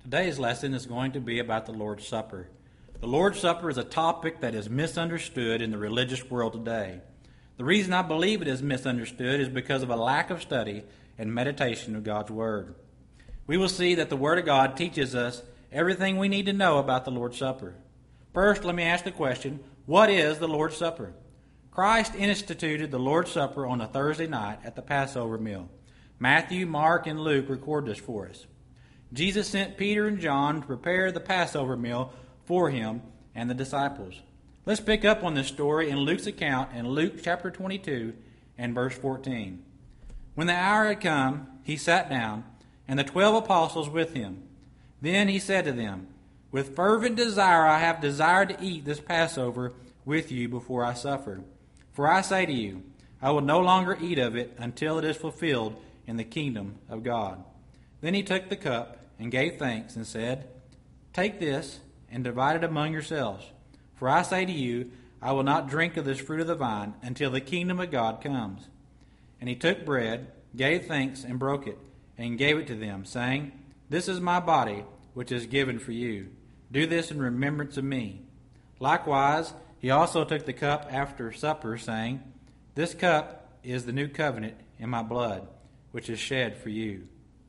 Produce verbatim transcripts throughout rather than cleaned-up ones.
Today's lesson is going to be about the Lord's Supper. The Lord's Supper is a topic that is misunderstood in the religious world today. The reason I believe it is misunderstood is because of a lack of study and meditation of God's Word. We will see that the Word of God teaches us everything we need to know about the Lord's Supper. First, let me ask the question, what is the Lord's Supper? Christ instituted the Lord's Supper on a Thursday night at the Passover meal. Matthew, Mark, and Luke record this for us. Jesus sent Peter and John to prepare the Passover meal for him and the disciples. Let's pick up on this story in Luke's account in Luke chapter twenty-two and verse fourteen. When the hour had come, he sat down, and the twelve apostles with him. Then he said to them, "With fervent desire I have desired to eat this Passover with you before I suffer. For I say to you, I will no longer eat of it until it is fulfilled in the kingdom of God." Then he took the cup and gave thanks and said, "Take this and divide it among yourselves. For I say to you, I will not drink of this fruit of the vine until the kingdom of God comes." And he took bread, gave thanks, and broke it, and gave it to them, saying, "This is my body, which is given for you. Do this in remembrance of me." Likewise, he also took the cup after supper, saying, "This cup is the new covenant in my blood, which is shed for you."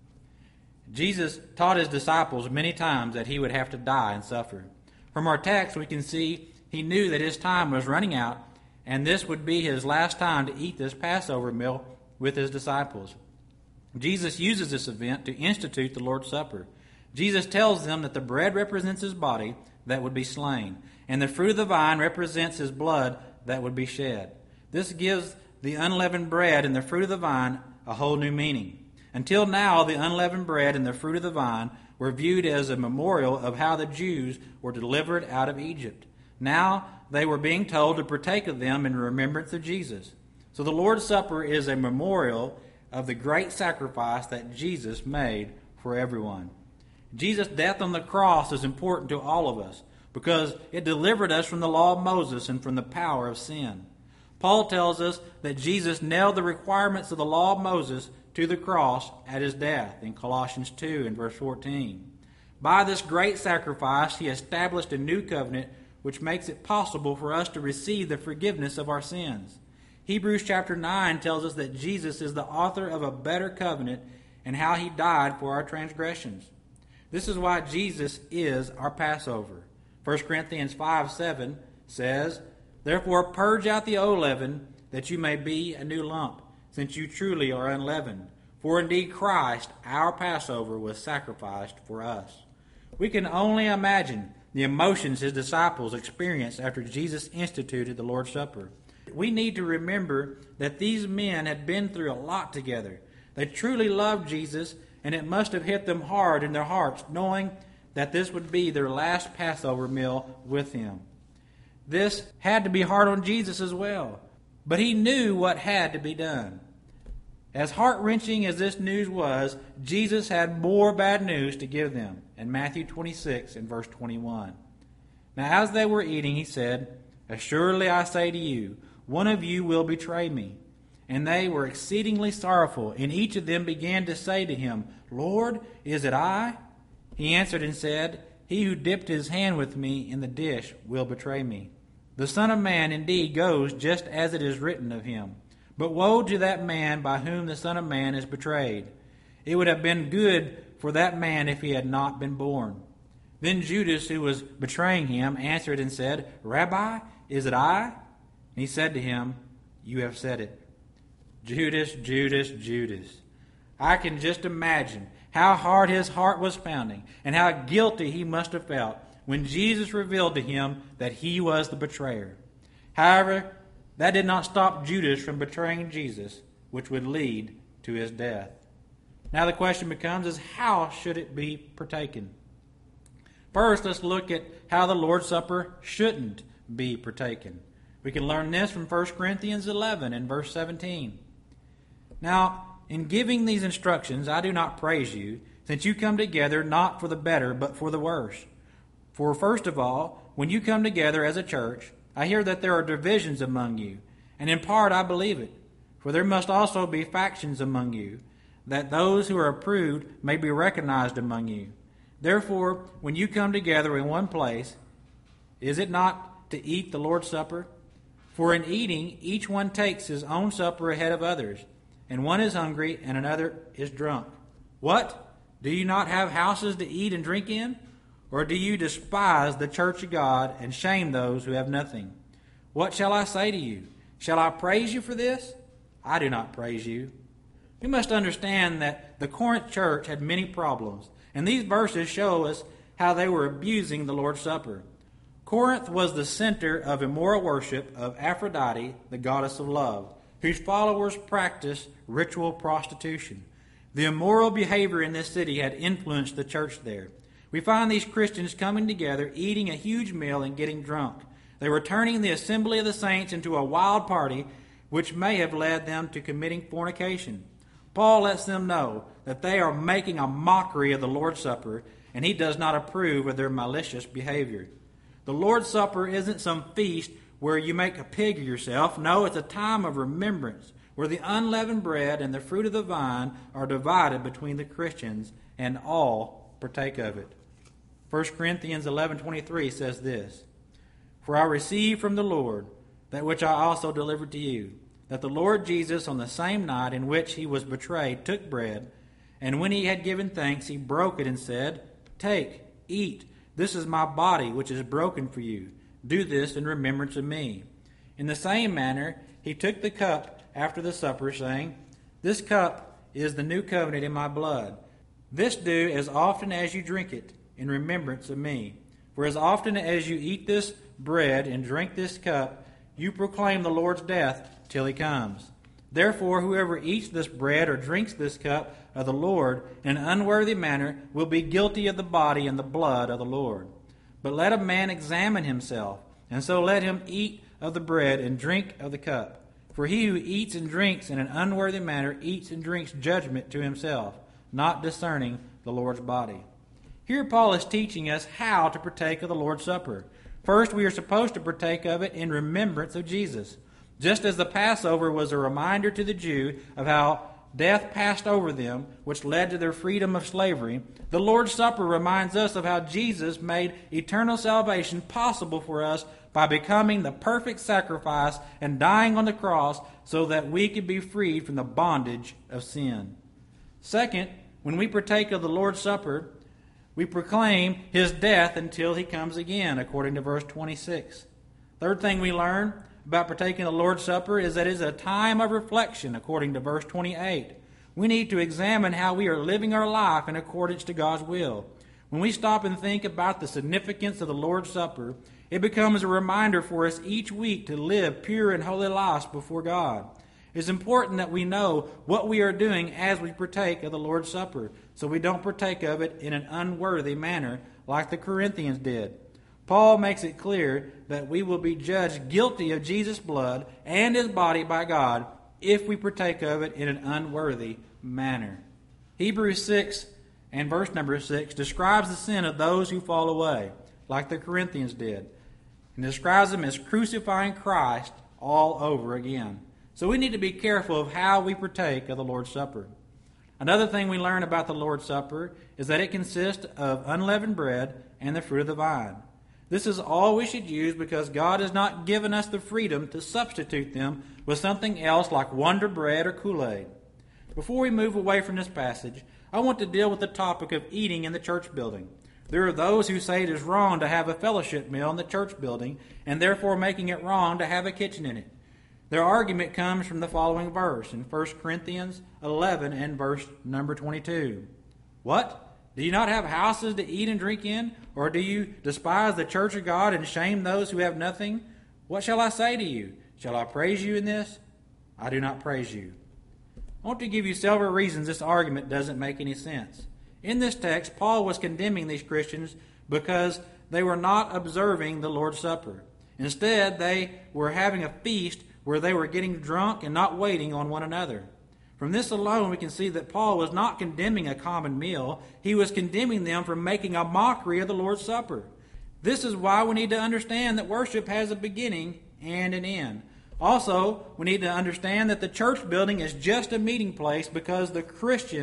Jesus taught his disciples many times that he would have to die and suffer. From our text, we can see he knew that his time was running out, and this would be his last time to eat this Passover meal with his disciples. Jesus uses this event to institute the Lord's Supper. Jesus tells them that the bread represents his body that would be slain, and the fruit of the vine represents his blood that would be shed. This gives the unleavened bread and the fruit of the vine a whole new meaning. Until now, the unleavened bread and the fruit of the vine were viewed as a memorial of how the Jews were delivered out of Egypt. Now they were being told to partake of them in remembrance of Jesus. So the Lord's Supper is a memorial of the great sacrifice that Jesus made for everyone. Jesus' death on the cross is important to all of us because it delivered us from the law of Moses and from the power of sin. Paul tells us that Jesus nailed the requirements of the law of Moses to the cross at his death in Colossians two and verse fourteen. By this great sacrifice, he established a new covenant which makes it possible for us to receive the forgiveness of our sins. Hebrews chapter nine tells us that Jesus is the author of a better covenant and how he died for our transgressions. This is why Jesus is our Passover. First Corinthians five seven says, "Therefore purge out the old leaven, that you may be a new lump, since you truly are unleavened. For indeed Christ, our Passover, was sacrificed for us." We can only imagine the emotions his disciples experienced after Jesus instituted the Lord's Supper. We need to remember that these men had been through a lot together. They truly loved Jesus, and it must have hit them hard in their hearts, knowing that this would be their last Passover meal with him. This had to be hard on Jesus as well, but he knew what had to be done. As heart-wrenching as this news was, Jesus had more bad news to give them in Matthew twenty-six and verse twenty-one. Now as they were eating, he said, "Assuredly I say to you, one of you will betray me." And they were exceedingly sorrowful, and each of them began to say to him, "Lord, is it I?" He answered and said, "He who dipped his hand with me in the dish will betray me. The Son of Man indeed goes just as it is written of him. But woe to that man by whom the Son of Man is betrayed. It would have been good for that man if he had not been born." Then Judas, who was betraying him, answered and said, "Rabbi, is it I?" And he said to him, "You have said it." Judas, Judas, Judas. I can just imagine how hard his heart was pounding and how guilty he must have felt when Jesus revealed to him that he was the betrayer. However, that did not stop Judas from betraying Jesus, which would lead to his death. Now the question becomes is how should it be partaken? First, let's look at how the Lord's Supper shouldn't be partaken. We can learn this from First Corinthians eleven and verse seventeen. "Now, in giving these instructions, I do not praise you, since you come together not for the better, but for the worse. For first of all, when you come together as a church, I hear that there are divisions among you, and in part I believe it. For there must also be factions among you, that those who are approved may be recognized among you. Therefore, when you come together in one place, is it not to eat the Lord's Supper? For in eating, each one takes his own supper ahead of others, and one is hungry and another is drunk. What? Do you not have houses to eat and drink in? Or do you despise the church of God and shame those who have nothing? What shall I say to you? Shall I praise you for this? I do not praise you. We must understand that the Corinth church had many problems, and these verses show us how they were abusing the Lord's Supper. Corinth was the center of immoral worship of Aphrodite, the goddess of love, whose followers practiced ritual prostitution. The immoral behavior in this city had influenced the church there. We find these Christians coming together, eating a huge meal and getting drunk. They were turning the assembly of the saints into a wild party, which may have led them to committing fornication. Paul lets them know that they are making a mockery of the Lord's Supper, and he does not approve of their malicious behavior. The Lord's Supper isn't some feast where you make a pig of yourself. No, it's a time of remembrance, where the unleavened bread and the fruit of the vine are divided between the Christians, and all partake of it. First Corinthians eleven twenty-three says this, For I received from the Lord that which I also delivered to you, that the Lord Jesus, on the same night in which he was betrayed, took bread, and when he had given thanks, he broke it and said, Take, eat, this is my body, which is broken for you. Do this in remembrance of me. In the same manner, he took the cup after the supper, saying, This cup is the new covenant in my blood. This do as often as you drink it, in remembrance of me. For as often as you eat this bread and drink this cup, you proclaim the Lord's death till he comes. Therefore, whoever eats this bread or drinks this cup of the Lord in an unworthy manner will be guilty of the body and the blood of the Lord. But let a man examine himself, and so let him eat of the bread and drink of the cup. For he who eats and drinks in an unworthy manner eats and drinks judgment to himself, not discerning the Lord's body. Here Paul is teaching us how to partake of the Lord's Supper. First, we are supposed to partake of it in remembrance of Jesus. Just as the Passover was a reminder to the Jew of how death passed over them, which led to their freedom of slavery, the Lord's Supper reminds us of how Jesus made eternal salvation possible for us by becoming the perfect sacrifice and dying on the cross so that we could be freed from the bondage of sin. Second, when we partake of the Lord's Supper, we proclaim his death until he comes again, according to verse twenty-six. Third thing we learn about partaking of the Lord's Supper is that it is a time of reflection, according to verse twenty-eight. We need to examine how we are living our life in accordance to God's will. When we stop and think about the significance of the Lord's Supper, it becomes a reminder for us each week to live pure and holy lives before God. It's important that we know what we are doing as we partake of the Lord's Supper, so we don't partake of it in an unworthy manner like the Corinthians did. Paul makes it clear that we will be judged guilty of Jesus' blood and his body by God if we partake of it in an unworthy manner. Hebrews six and verse number six describes the sin of those who fall away, like the Corinthians did, and describes them as crucifying Christ all over again. So we need to be careful of how we partake of the Lord's Supper. Another thing we learn about the Lord's Supper is that it consists of unleavened bread and the fruit of the vine. This is all we should use because God has not given us the freedom to substitute them with something else like Wonder Bread or Kool-Aid. Before we move away from this passage, I want to deal with the topic of eating in the church building. There are those who say it is wrong to have a fellowship meal in the church building and therefore making it wrong to have a kitchen in it. Their argument comes from the following verse in First Corinthians eleven and verse number twenty-two. What? Do you not have houses to eat and drink in? Or do you despise the church of God and shame those who have nothing? What shall I say to you? Shall I praise you in this? I do not praise you. I want to give you several reasons this argument doesn't make any sense. In this text, Paul was condemning these Christians because they were not observing the Lord's Supper. Instead, they were having a feast where they were getting drunk and not waiting on one another. From this alone, we can see that Paul was not condemning a common meal. He was condemning them for making a mockery of the Lord's Supper. This is why we need to understand that worship has a beginning and an end. Also, we need to understand that the church building is just a meeting place because the Christians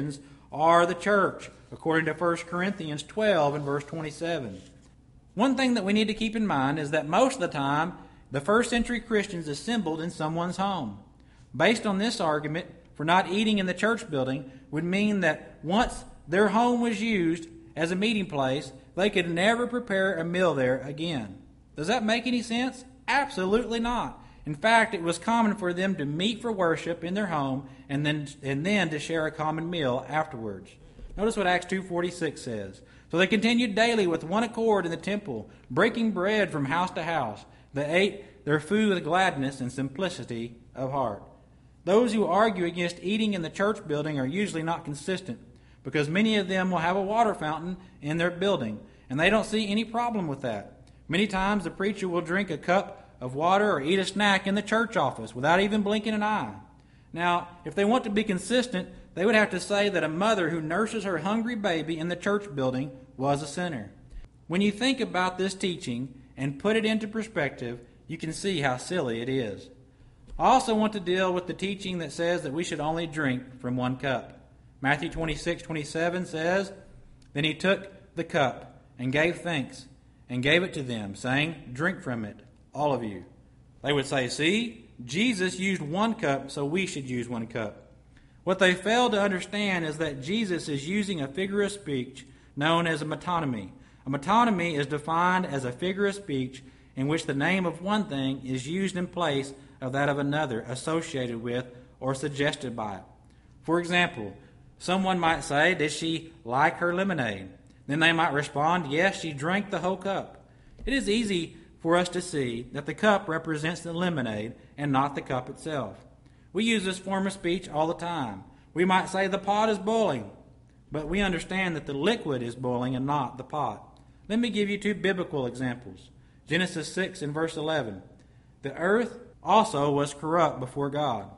are the church, according to First Corinthians twelve and verse twenty-seven. One thing that we need to keep in mind is that most of the time, the first century Christians assembled in someone's home. Based on this argument, for not eating in the church building would mean that once their home was used as a meeting place, they could never prepare a meal there again. Does that make any sense? Absolutely not. In fact, it was common for them to meet for worship in their home and then and then to share a common meal afterwards. Notice what Acts two forty-six says. So they continued daily with one accord in the temple, breaking bread from house to house. They ate their food with gladness and simplicity of heart. Those who argue against eating in the church building are usually not consistent, because many of them will have a water fountain in their building, and they don't see any problem with that. Many times the preacher will drink a cup of water or eat a snack in the church office without even blinking an eye. Now, if they want to be consistent, they would have to say that a mother who nurses her hungry baby in the church building was a sinner. When you think about this teaching and put it into perspective, you can see how silly it is. I also want to deal with the teaching that says that we should only drink from one cup. Matthew twenty-six twenty-seven says, Then he took the cup and gave thanks and gave it to them, saying, Drink from it, all of you. They would say, See, Jesus used one cup, so we should use one cup. What they fail to understand is that Jesus is using a figure of speech known as a metonymy. A metonymy is defined as a figure of speech in which the name of one thing is used in place of that of another associated with or suggested by it. For example, someone might say, Did she like her lemonade? Then they might respond, Yes, she drank the whole cup. It is easy for us to see that the cup represents the lemonade and not the cup itself. We use this form of speech all the time. We might say the pot is boiling, but we understand that the liquid is boiling and not the pot. Let me give you two biblical examples. Genesis six and verse eleven. The earth also was corrupt before God.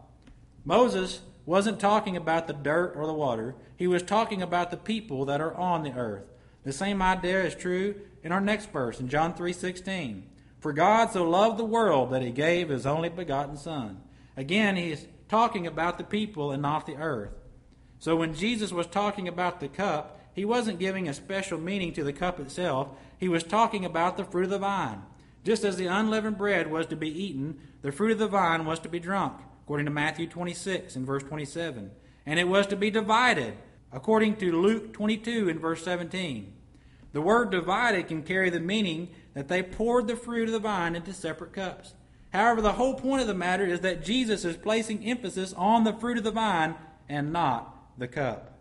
Moses wasn't talking about the dirt or the water. He was talking about the people that are on the earth. The same idea is true in our next verse in John three sixteen. For God so loved the world that he gave his only begotten Son. Again, he is talking about the people and not the earth. So when Jesus was talking about the cup, he wasn't giving a special meaning to the cup itself. He was talking about the fruit of the vine. Just as the unleavened bread was to be eaten, the fruit of the vine was to be drunk, according to Matthew twenty-six and verse twenty-seven. And it was to be divided, according to Luke twenty-two and verse seventeen. The word divided can carry the meaning that they poured the fruit of the vine into separate cups. However, the whole point of the matter is that Jesus is placing emphasis on the fruit of the vine and not the cup.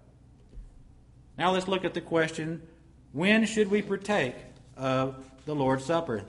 Now let's look at the question, when should we partake of the Lord's Supper?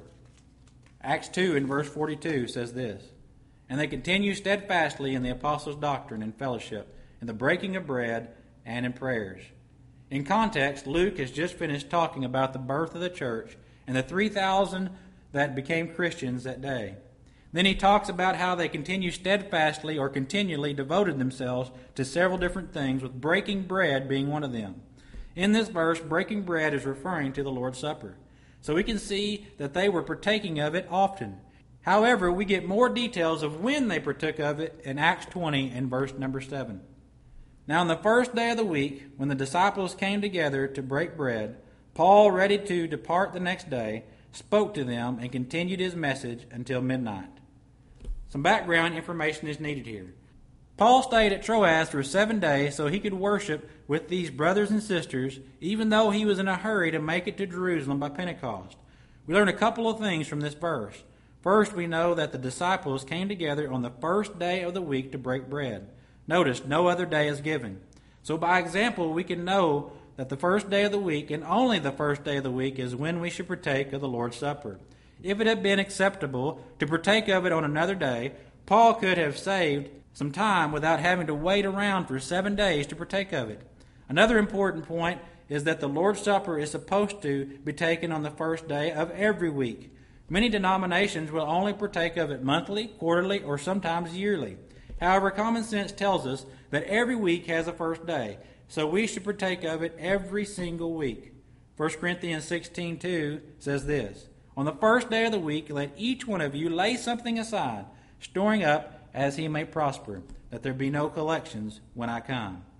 Acts two and verse forty-two says this, And they continue steadfastly in the apostles' doctrine and fellowship, in the breaking of bread and in prayers. In context, Luke has just finished talking about the birth of the church and the three thousand that became Christians that day. Then he talks about how they continue steadfastly or continually devoted themselves to several different things, with breaking bread being one of them. In this verse, breaking bread is referring to the Lord's Supper. So we can see that they were partaking of it often. However, we get more details of when they partook of it in Acts twenty and verse number seven. Now on the first day of the week, when the disciples came together to break bread, Paul, ready to depart the next day, spoke to them and continued his message until midnight. Some background information is needed here. Paul stayed at Troas for seven days so he could worship with these brothers and sisters, even though he was in a hurry to make it to Jerusalem by Pentecost. We learn a couple of things from this verse. First, we know that the disciples came together on the first day of the week to break bread. Notice, no other day is given. So by example, we can know that the first day of the week, and only the first day of the week, is when we should partake of the Lord's Supper. If it had been acceptable to partake of it on another day, Paul could have saved some time without having to wait around for seven days to partake of it. Another important point is that the Lord's Supper is supposed to be taken on the first day of every week. Many denominations will only partake of it monthly, quarterly, or sometimes yearly. However, common sense tells us that every week has a first day, so we should partake of it every single week. First Corinthians sixteen two says this, On the first day of the week, let each one of you lay something aside, storing up as he may prosper, that there be no collections when I come.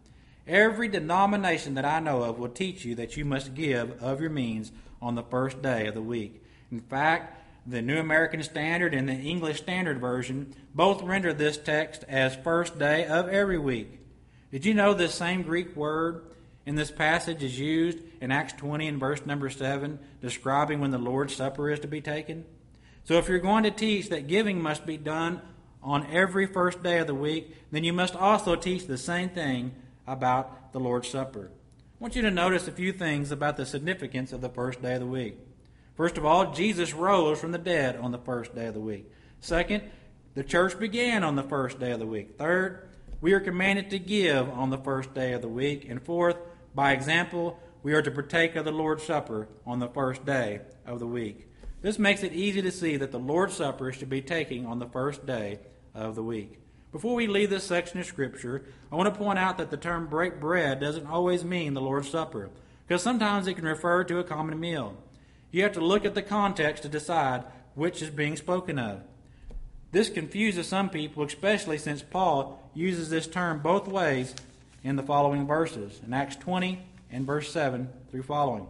Every denomination that I know of will teach you that you must give of your means on the first day of the week. In fact, the New American Standard and the English Standard Version both render this text as first day of every week. Did you know this same Greek word in this passage is used in Acts twenty and verse number seven, describing when the Lord's Supper is to be taken? So if you're going to teach that giving must be done on every first day of the week, then you must also teach the same thing about the Lord's Supper. I want you to notice a few things about the significance of the first day of the week. First of all, Jesus rose from the dead on the first day of the week. Second, the church began on the first day of the week. Third, we are commanded to give on the first day of the week. And fourth, by example, we are to partake of the Lord's Supper on the first day of the week. This makes it easy to see that the Lord's Supper should be taken on the first day of the week. Before we leave this section of Scripture, I want to point out that the term break bread doesn't always mean the Lord's Supper, because sometimes it can refer to a common meal. You have to look at the context to decide which is being spoken of. This confuses some people, especially since Paul uses this term both ways in the following verses, in Acts twenty and verse seven through following.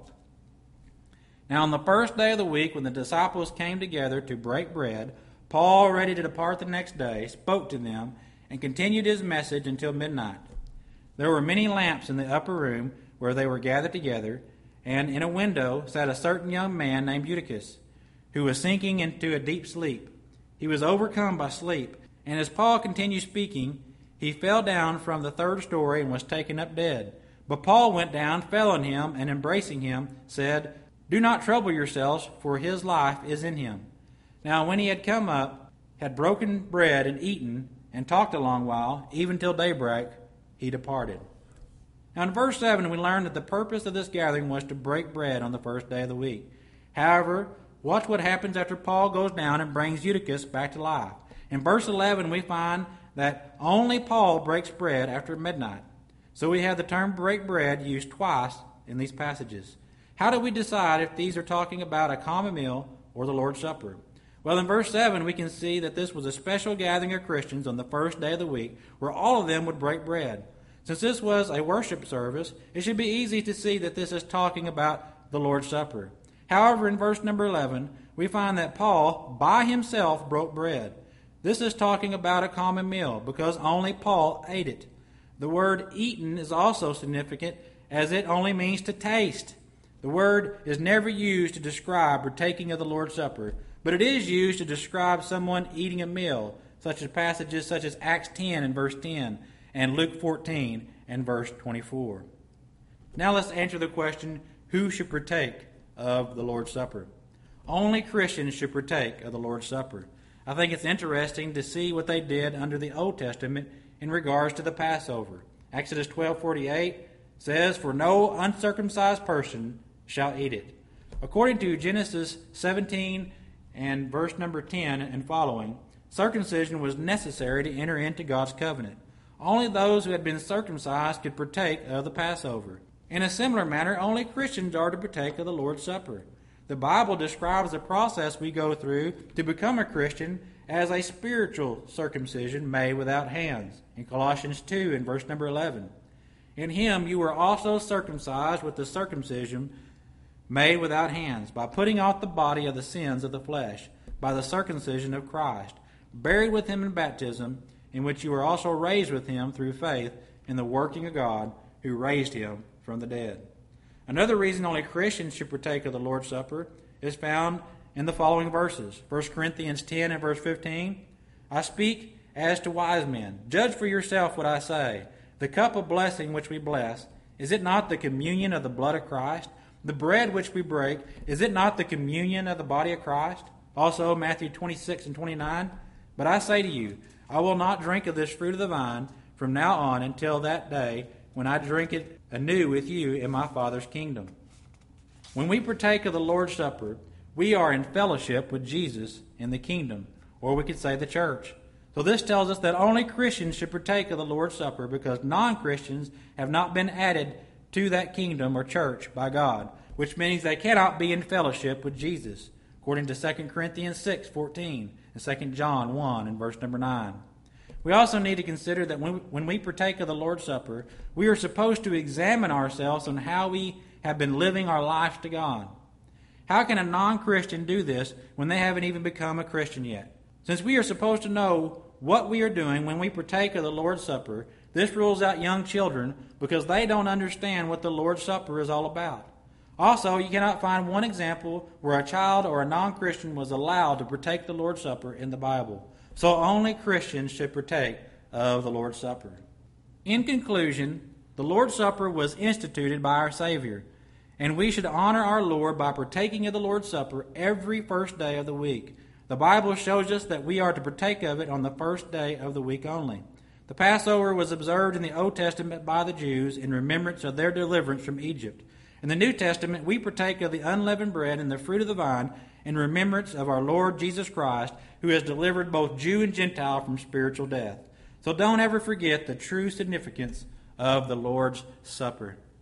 Now on the first day of the week, when the disciples came together to break bread, Paul, ready to depart the next day, spoke to them and continued his message until midnight. There were many lamps in the upper room where they were gathered together, and in a window sat a certain young man named Eutychus, who was sinking into a deep sleep. He was overcome by sleep, and as Paul continued speaking, he fell down from the third story and was taken up dead. But Paul went down, fell on him, and embracing him, said, "Do not trouble yourselves, for his life is in him." Now when he had come up, had broken bread and eaten, and talked a long while, even till daybreak, he departed. Now in verse seven we learn that the purpose of this gathering was to break bread on the first day of the week. However, watch what happens after Paul goes down and brings Eutychus back to life. In verse eleven we find that only Paul breaks bread after midnight. So we have the term break bread used twice in these passages. How do we decide if these are talking about a common meal or the Lord's Supper? Well, in verse seven, we can see that this was a special gathering of Christians on the first day of the week where all of them would break bread. Since this was a worship service, it should be easy to see that this is talking about the Lord's Supper. However, in verse number eleven, we find that Paul, by himself, broke bread. This is talking about a common meal because only Paul ate it. The word eaten is also significant as it only means to taste. The word is never used to describe partaking of the Lord's Supper, but it is used to describe someone eating a meal, such as passages such as Acts ten and verse ten and Luke fourteen and verse twenty-four. Now let's answer the question, who should partake of the Lord's Supper? Only Christians should partake of the Lord's Supper. I think it's interesting to see what they did under the Old Testament in regards to the Passover. Exodus twelve forty-eight says, "For no uncircumcised person shall eat it." According to Genesis seventeen and verse number ten and following, circumcision was necessary to enter into God's covenant. Only those who had been circumcised could partake of the Passover. In a similar manner, only Christians are to partake of the Lord's Supper. The Bible describes the process we go through to become a Christian as a spiritual circumcision made without hands, in Colossians two and verse number eleven. In him you were also circumcised with the circumcision made without hands, by putting off the body of the sins of the flesh, by the circumcision of Christ, buried with him in baptism, in which you were also raised with him through faith in the working of God, who raised him from the dead. Another reason only Christians should partake of the Lord's Supper is found in the following verses. First Corinthians ten and verse fifteen, "I speak as to wise men. Judge for yourself what I say. The cup of blessing which we bless, is it not the communion of the blood of Christ? The bread which we break, is it not the communion of the body of Christ?" Also Matthew twenty-six and twenty-nine, "But I say to you, I will not drink of this fruit of the vine from now on until that day when I drink it anew with you in my Father's kingdom." When we partake of the Lord's Supper, we are in fellowship with Jesus in the kingdom, or we could say the church. So this tells us that only Christians should partake of the Lord's Supper because non-Christians have not been added to that kingdom or church by God, which means they cannot be in fellowship with Jesus, according to Second Corinthians six fourteen and Second John one and verse number nine. We also need to consider that when, when we partake of the Lord's Supper, we are supposed to examine ourselves on how we have been living our lives to God. How can a non-Christian do this when they haven't even become a Christian yet? Since we are supposed to know what we are doing when we partake of the Lord's Supper, this rules out young children because they don't understand what the Lord's Supper is all about. Also, you cannot find one example where a child or a non-Christian was allowed to partake the Lord's Supper in the Bible. So only Christians should partake of the Lord's Supper. In conclusion, the Lord's Supper was instituted by our Savior, and we should honor our Lord by partaking of the Lord's Supper every first day of the week. The Bible shows us that we are to partake of it on the first day of the week only. The Passover was observed in the Old Testament by the Jews in remembrance of their deliverance from Egypt. In the New Testament, we partake of the unleavened bread and the fruit of the vine in remembrance of our Lord Jesus Christ, who has delivered both Jew and Gentile from spiritual death. So don't ever forget the true significance of the Lord's Supper.